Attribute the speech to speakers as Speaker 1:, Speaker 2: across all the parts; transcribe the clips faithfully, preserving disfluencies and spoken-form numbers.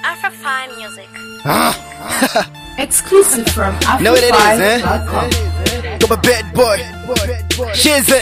Speaker 1: Afrofy music.
Speaker 2: Ah.
Speaker 3: Exclusive from
Speaker 2: Know what it is,
Speaker 3: Afrofy dot com.
Speaker 2: eh? Got my bad boy. Shizzy.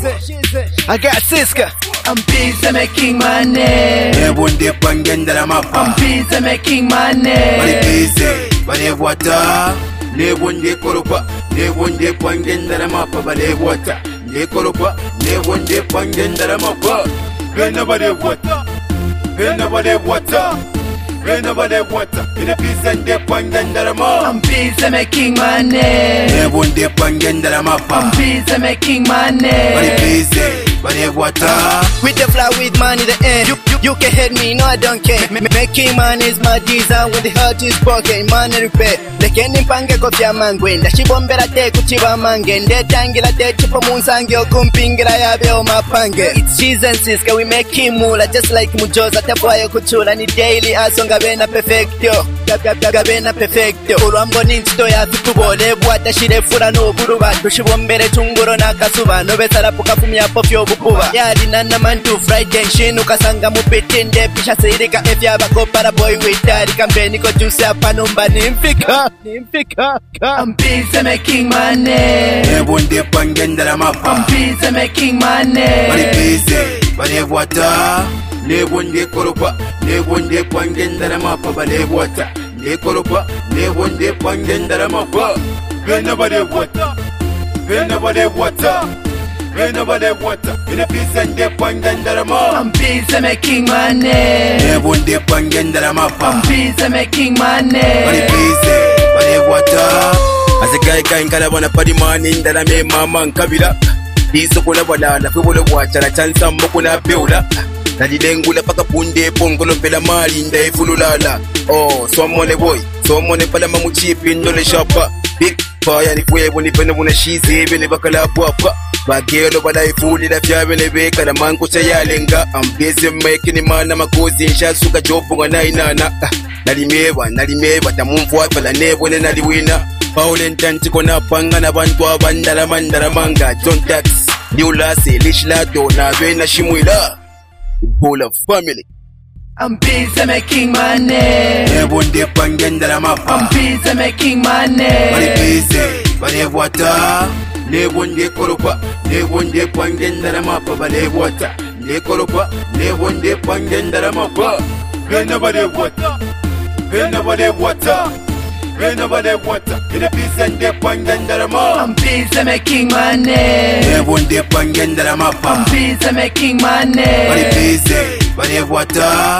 Speaker 2: I got Siska.
Speaker 3: I'm busy making money.
Speaker 4: Nebunde pangenda mapa.
Speaker 3: I'm busy making
Speaker 4: Bali
Speaker 3: money.
Speaker 4: busy, bali wata. Nebunde koropa, nebunde pangenda mapa. Bali wata. Ne koropa, nebunde pangenda mapa. Bena bali wata, bena bali wata. Bena bali wata. Ine pisende pangenda mapa.
Speaker 3: I'm busy making money.
Speaker 4: Nebunde pangenda mapa.
Speaker 3: I'm busy making
Speaker 4: Bali
Speaker 3: money.
Speaker 4: busy, bali wata.
Speaker 2: With the fly with money, the end. You, you, you can hit me, no I don't care. M- making money is my design when the heart is broken. Money repair. Lekeni mpange kofya mangwe. Ndashibombera te kuchiba mange. Ndetangira te chupa munsange okumpingira yabe omapange. It's cheese and Siska, we making mula. Just like mujoza tapuayo kuchula. Ni daily aso ngabena perfecto. Gabena perfecto. Ulwambo ninchito ya fitubole. Bwata shirefura no buruba. Tushibombere tunguro na kasuba. Nobesara puka fumya pofyo bukuba. Yari nana mantu Friday shinu kasanga mupetende. Pisha sirika efya bako para boy witari. Kambeni ko juice hapa numba nimfika. Nimfika.
Speaker 3: I'm busy making money.
Speaker 4: Nebunde pangenda mapa.
Speaker 3: I'm busy making
Speaker 4: Bali
Speaker 3: money.
Speaker 4: busy, bali wata. Nebunde koropa, nebunde pangenda mapa. Bali wata. Ne koropa, nebunde pangenda mapa. Bena bali wata, bena bali wata. Bena bali wata. Ine pisende pangenda mapa.
Speaker 3: I'm busy making money.
Speaker 4: Nebunde pangenda mapa.
Speaker 3: I'm busy making
Speaker 4: Bali
Speaker 3: money.
Speaker 4: busy, bali wata. As a guy can kind of wanna party man in that I made mama and kabila. He's so cool about that. People will watch and a chance some mokuna builder. Nadi dengula paka punde pongolo pela mali in the fululala. Oh, someone a boy, someone a palama cheap in the shopper. Big fire and if we when if anyone she's even a bacala papa. Bagelo but I fool it if you have any bake and a man could say yalenga. I'm busy making him man, I'm a cousin, Shasuka job on a nine. Nalimeva, Nalimeva, the moon for the neighbor and the winner. Paul and Tantikona Pangana Bantua Bandara Mandara Manga, John Tax, New Lassie, Lishlato, Navena Shimwila. Full of family.
Speaker 3: I'm busy making money.
Speaker 4: Nebunde Pangenda
Speaker 3: I'm
Speaker 4: mapa.
Speaker 3: busy making
Speaker 4: Bali
Speaker 3: money.
Speaker 4: busy, bali wata. Nebunde koropa, nebunde pangenda mapa. Bali wata. Ne koropa, nebunde pangenda mapa. Bena bali wata, bena bali wata. Bena bali wata. Ine pisende pangenda mapa.
Speaker 3: I'm busy making money.
Speaker 4: Nebunde pangenda
Speaker 3: I'm
Speaker 4: mapa.
Speaker 3: busy making
Speaker 4: Bali
Speaker 3: money.
Speaker 4: busy, bali wata.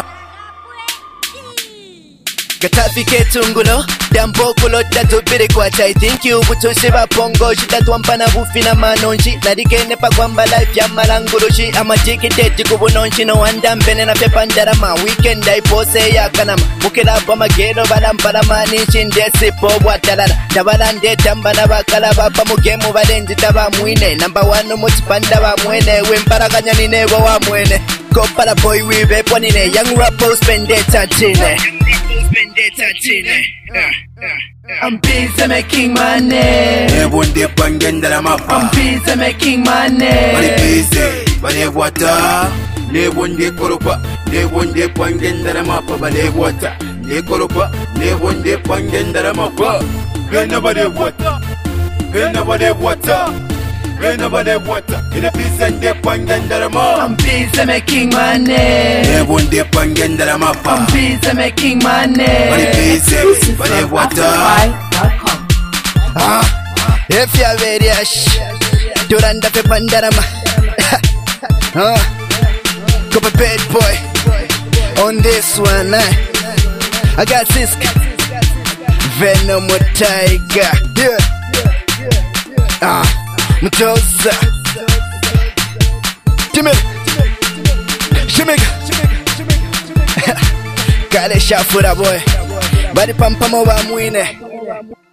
Speaker 2: Katafike tungulo Dambokulo tatubiri kwa I think you Butushiba pongo Shita tuampana bufina manonji Narikene pa kwamba life ya malangurushi Ama jiki teti kubunonshi No wanda mpene na pepa ndarama Weekend aipose ya kanama Mukila bama gero balamparama Nishi ndesi po watalala Tabalande tambana bakala Bapa mugemu balenji taba mwine Namba wano mutipanda ba mwene Wempara kanyani nebo wa mwene Kopara boy wibe pwanine Young rappers spende tachine
Speaker 3: I'm busy making money.
Speaker 4: Nebunde pangenda
Speaker 3: I'm
Speaker 4: mapa.
Speaker 3: busy making
Speaker 4: Bali
Speaker 3: money.
Speaker 4: busy, bali wata. Nebunde koropa, nebunde pangenda mapa. Bali wata. Ne koropa, nebunde pangenda mapa. Bena bali wata, bena bali wata. Bena bali wata. Ine pisende pangenda mapa.
Speaker 3: I'm busy making money.
Speaker 4: Nebunde pangenda mapa.
Speaker 3: I'm busy making
Speaker 4: Bali
Speaker 3: money.
Speaker 4: busy,
Speaker 3: Exclusive
Speaker 4: bali
Speaker 3: from
Speaker 4: wata.
Speaker 3: Afrofy dot com.
Speaker 2: Ah, if you're very ash, Duranda pe pandarama. Ah, go a bad boy on this one. Eh? I got Siska, Venom with Tiger. Yeah, ah, Mujoza, Jimmy, Jimmy, Kale Shafura boy, Badi Pampamo wa mwine.